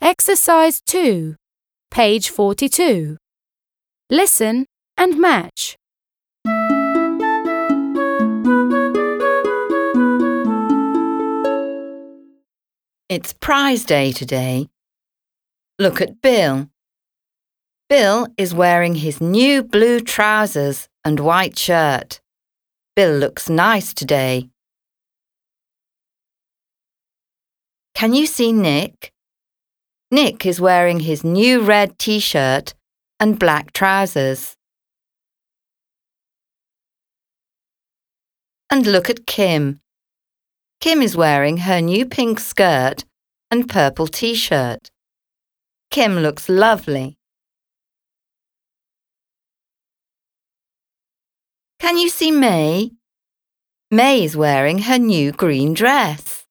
Exercise 2, page 42. Listen and match. It's prize day today. Look at Bill. Bill is wearing his new blue trousers and white shirt. Bill looks nice today. Can you see Nick? Nick is wearing his new red t-shirt and black trousers. And look at Kim. Kim is wearing her new pink skirt and purple t-shirt. Kim looks lovely. Can you see May? May is wearing her new green dress.